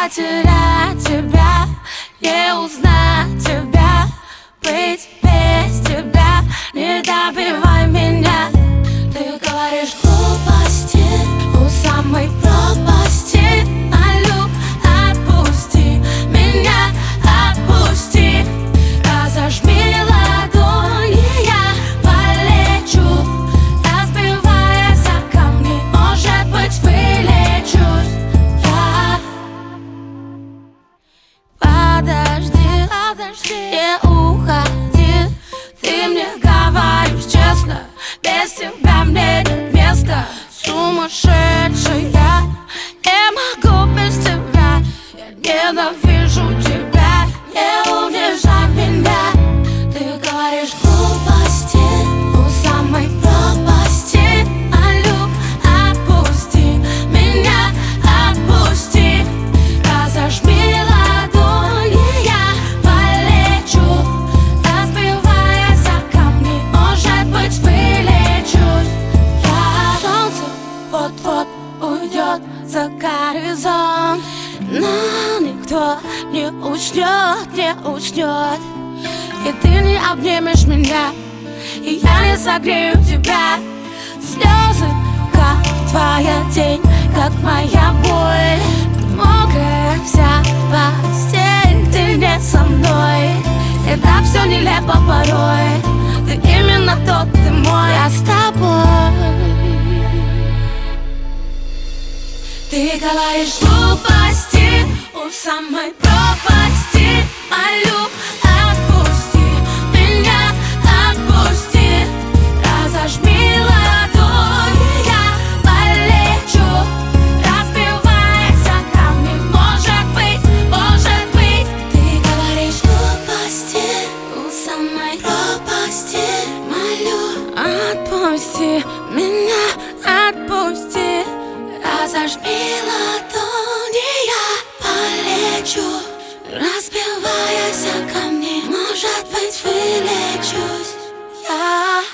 потерять тебя, не узнать тебя, быть без тебя. Не добивай меня. Ты говоришь глупости у самой пропасти. Молю, отпусти меня, отпусти. Разожми ладони, я полечу, разбиваясь о камни. Может быть, вылечусь я. Подожди, подожди, не уходи. Ты мне говоришь честно, без тебя мне нет места. Сумасшедшая, не могу без тебя. Я ненавижу тебя, не унижай меня. Ты говоришь глупости у самой пропасти. Молю, отпусти меня, отпусти. Разожми ладони, я полечу, разбиваясь о камни. Может быть, вылечусь я. Солнце вот-вот уйдет за горизонт, но никто не уснет, не уснет. И ты не обнимешь меня, и я не согрею тебя. Слезы, как твоя тень, как моя боль. Мокрая вся постель, ты не со мной. И так все нелепо порой. Ты именно тот, ты мой, я с тобой. Ты говоришь глупости у самой пропасти. Молю, отпусти меня, отпусти. Разожми ладони, я полечу, разбиваясь о камни. Может быть, ты говоришь глупости у самой пропасти. Молю, отпусти меня, отпусти. Разожми ладони, я полечу, разбиваясь о камни. Может быть, вылечусь я.